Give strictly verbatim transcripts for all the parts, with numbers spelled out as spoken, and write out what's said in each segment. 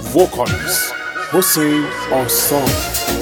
vocalist Hussein Asam.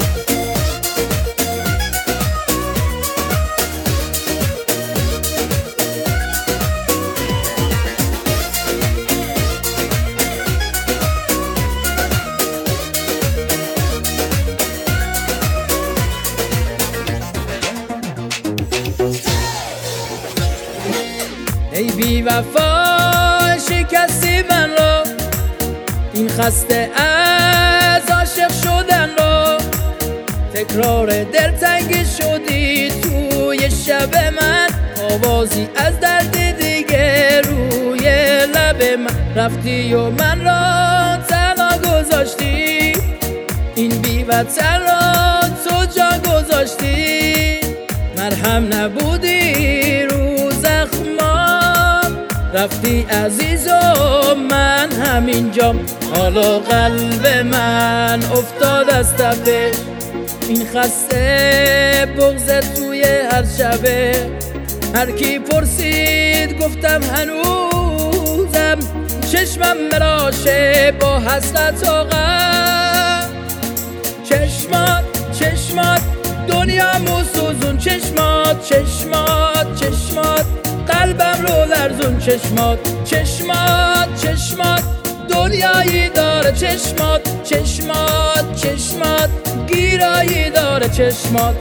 ای بی وفا شکستی من رو، این خسته از عاشق شدن رو، تکرار دلتنگی شدی توی شب من، آوازی از درد دیگه روی لب من، رفتی و من را تنها گذاشتی، این بی وطن را تو جا گذاشتی، مرهم نبودی رو زخمام، رفتی عزیز و من همینجام، حالا قلب من افتاد از تپش، این خسته بغض توی هر شبه، هر کی پرسید گفتم هنوزم، چشمم مراشه با حسرت و غم، چشمات چشمات دنیا موسوزون، چشمات چشمات چشمات قلبم رو لرزون، چشمات چشمات چشمات دنیایی داره، چشمات چشمات چشمات گیرایی داره، چشمات.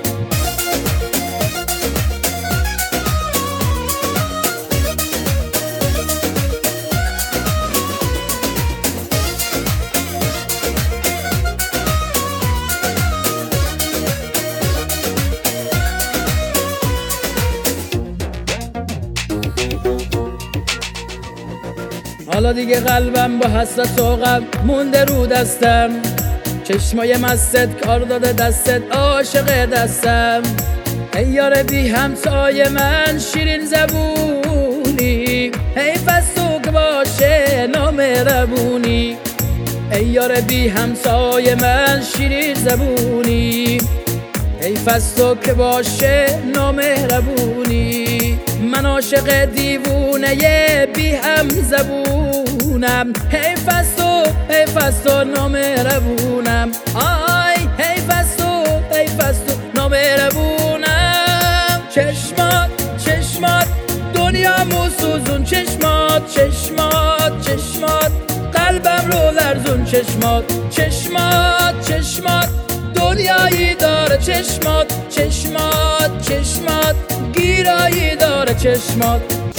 حالا دیگه قلبم با حسرت و غم مونده رو دستم، چشمای مستت کار داده دستت عاشق دستم، ای یار بی همسای من شیرین زبونی، حیف از تو که باشه نامهربونی، ای یار بی همسای من شیرین زبونی، حیف از تو که باشه نامهربونی، من عاشق دیوونه بی هم زبونم، حیف از تو حیف از تو نامهربونم، آی حیف از تو حیف از تو نامهربونم، چشمات چشمات دنیا موسوزون، چشمات چشمات چشمات قلبم رو لرزون، چشمات چشمات چشمات دنیایی داره، چشمات چشمات چشمات گیرایی داره، چشمات.